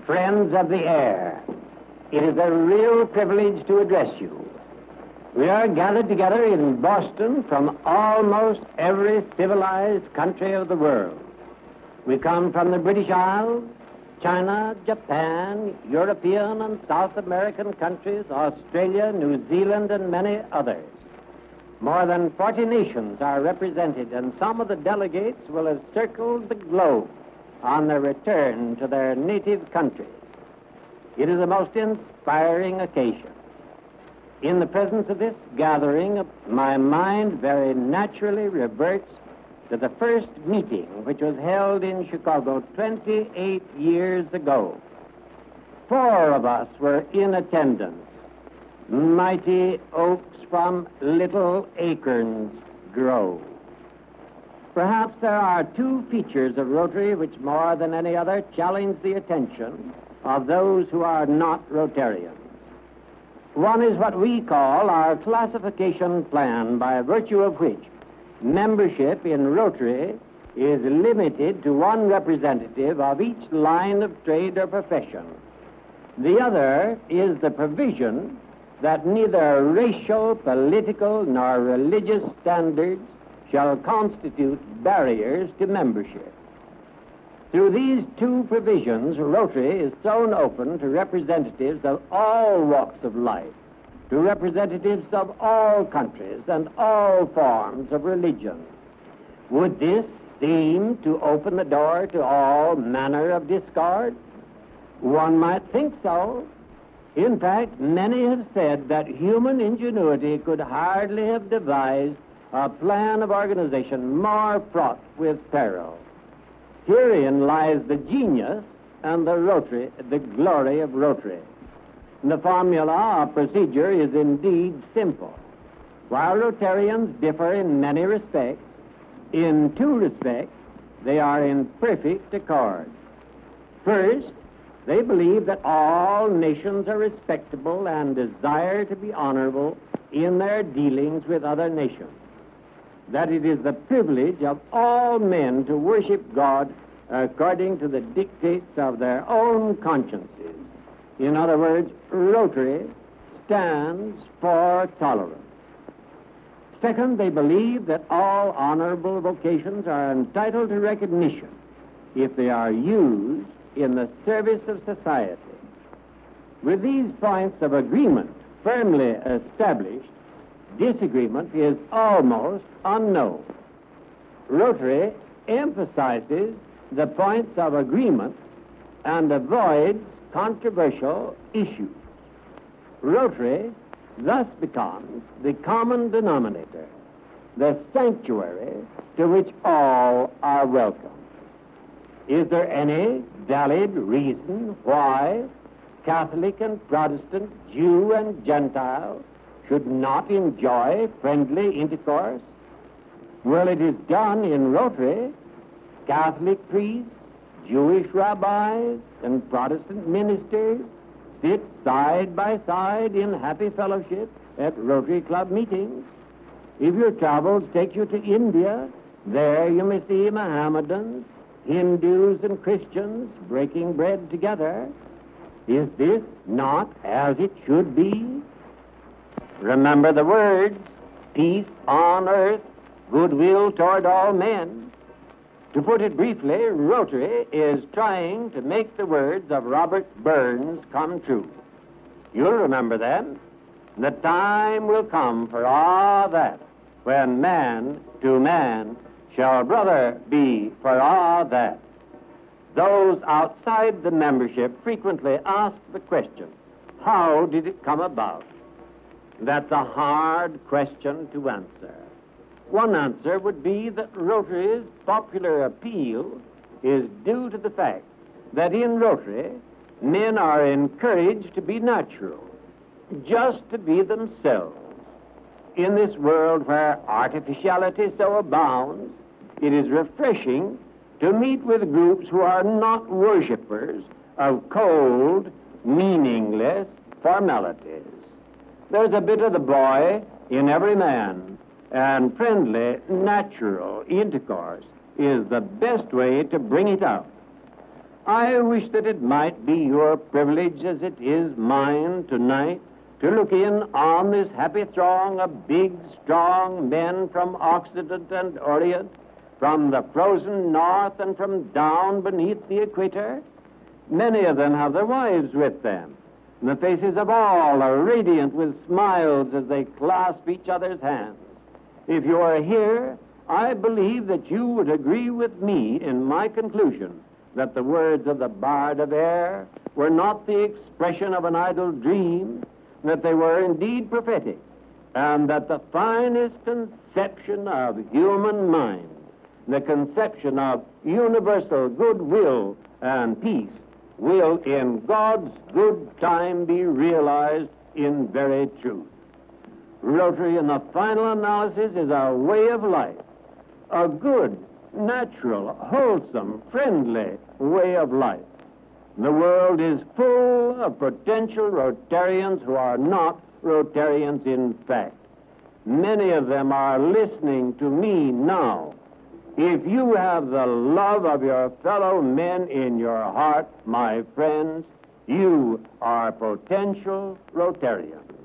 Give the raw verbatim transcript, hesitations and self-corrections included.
Friends of the air, it is a real privilege to address you. We are gathered together in Boston from almost every civilized country of the world. We come from the British Isles, China, Japan, European and South American countries, Australia, New Zealand, and many others. More than forty nations are represented, and some of the delegates will have circled the globe on their return to their native countries. It is a most inspiring occasion. In the presence of this gathering, my mind very naturally reverts to the first meeting, which was held in Chicago twenty-eight years ago. Four of us were in attendance. Mighty oaks from little acorns grow. Perhaps there are two features of Rotary which more than any other challenge the attention of those who are not Rotarians. One is what we call our classification plan, by virtue of which membership in Rotary is limited to one representative of each line of trade or profession. The other is the provision that neither racial, political, nor religious standards shall constitute barriers to membership. Through these two provisions, Rotary is thrown open to representatives of all walks of life, to representatives of all countries and all forms of religion. Would this seem to open the door to all manner of discord? One might think so. In fact, many have said that human ingenuity could hardly have devised a plan of organization more fraught with peril. Herein lies the genius and the Rotary, the glory of Rotary. The formula of procedure is indeed simple. While Rotarians differ in many respects, in two respects they are in perfect accord. First, they believe that all nations are respectable and desire to be honorable in their dealings with other nations, that it is the privilege of all men to worship God according to the dictates of their own consciences. In other words, Rotary stands for tolerance. Second, they believe that all honorable vocations are entitled to recognition if they are used in the service of society. With these points of agreement firmly established, disagreement is almost unknown. Rotary emphasizes the points of agreement and avoids controversial issues. Rotary thus becomes the common denominator, the sanctuary to which all are welcome. Is there any valid reason why Catholic and Protestant, Jew and Gentile should not enjoy friendly intercourse? Well, it is done in Rotary. Catholic priests, Jewish rabbis, and Protestant ministers sit side by side in happy fellowship at Rotary Club meetings. If your travels take you to India, there you may see Mohammedans, Hindus, and Christians breaking bread together. Is this not as it should be? Remember the words, peace on earth, goodwill toward all men. To put it briefly, Rotary is trying to make the words of Robert Burns come true. You'll remember them. The time will come for all that, when man to man shall brother be for all that. Those outside the membership frequently ask the question, how did it come about? That's a hard question to answer. One answer would be that Rotary's popular appeal is due to the fact that in Rotary, men are encouraged to be natural, just to be themselves. In this world where artificiality so abounds, it is refreshing to meet with groups who are not worshippers of cold, meaningless formalities. There's a bit of the boy in every man, and friendly, natural intercourse is the best way to bring it out. I wish that it might be your privilege, as it is mine tonight, to look in on this happy throng of big, strong men from Occident and Orient, from the frozen north and from down beneath the equator. Many of them have their wives with them, and the faces of all are radiant with smiles as they clasp each other's hands. If you are here, I believe that you would agree with me in my conclusion that the words of the Bard of Air were not the expression of an idle dream, that they were indeed prophetic, and that the finest conception of human mind, the conception of universal goodwill and peace, will in God's good time be realized in very truth. Rotary, in the final analysis, is a way of life, a good, natural, wholesome, friendly way of life. The world is full of potential Rotarians who are not Rotarians in fact. Many of them are listening to me now. If you have the love of your fellow men in your heart, my friends, you are potential Rotarians.